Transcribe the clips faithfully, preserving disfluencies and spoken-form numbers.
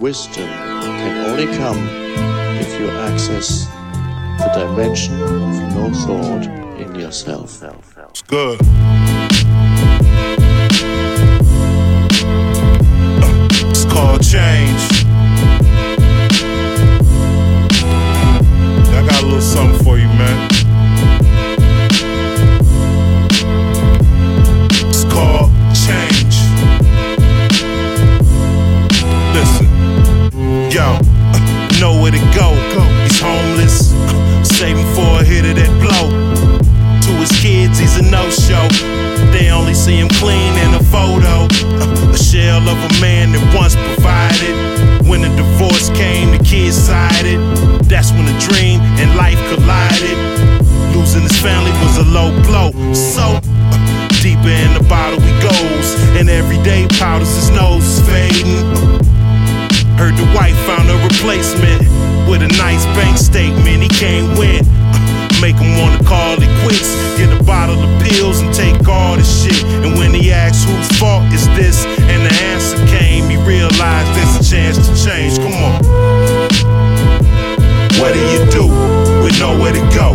wisdom can only come if you access the dimension of no thought in yourself. It's good. It's called change. I got a little something for you, man. It's called change. Listen, yo, know where to go. He's homeless, saving for a hit of that blow. To his kids, he's a no-show. They only see him clean in a photo. A shell of a man that once provided. When the divorce came, the kids sided. That's when the dream and life collided. Losing his family was a low blow. So, deeper in the bottle he goes. And every day powders his nose is fading. Heard the wife found a replacement with a nice bank statement. He can't win. Make him wanna call it quits. Get a bottle of pills and take all the shit. And when he asks whose fault is this, and the answer came, he realized there's a chance to change. Come on. What do you do with nowhere to go?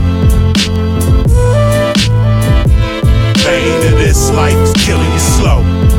Pain of this life is killing you slow.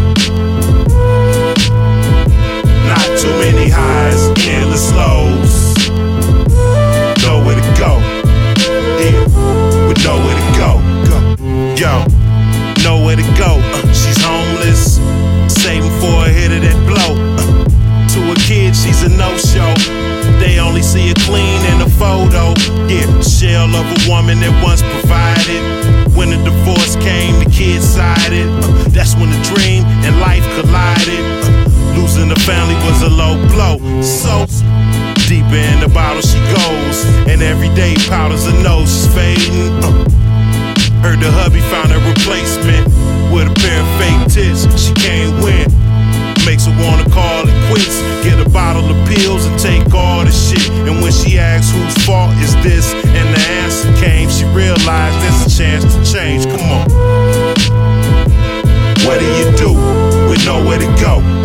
Not too many highs, endless lows. Nowhere to go. With nowhere to go, yo, nowhere to go. Uh, she's homeless, saving for a hit of that blow. Uh, to her kids, she's a no-show. They only see her clean in a photo. Yeah, shell of a woman that once provided. When the divorce came, the kids sided. Uh, that's when the dream and life collided. Uh, losing the family was a low blow. So deeper in the bottle she goes, and every day powders her nose, she's fading. Uh, heard the hubby found a replacement with a pair of fake tits. She can't win. Makes her wanna call it quits. Get a bottle of pills and take all the shit. And when she asks whose fault is this, and the answer came, she realized there's a chance to change. Come on. What do you do with nowhere to go?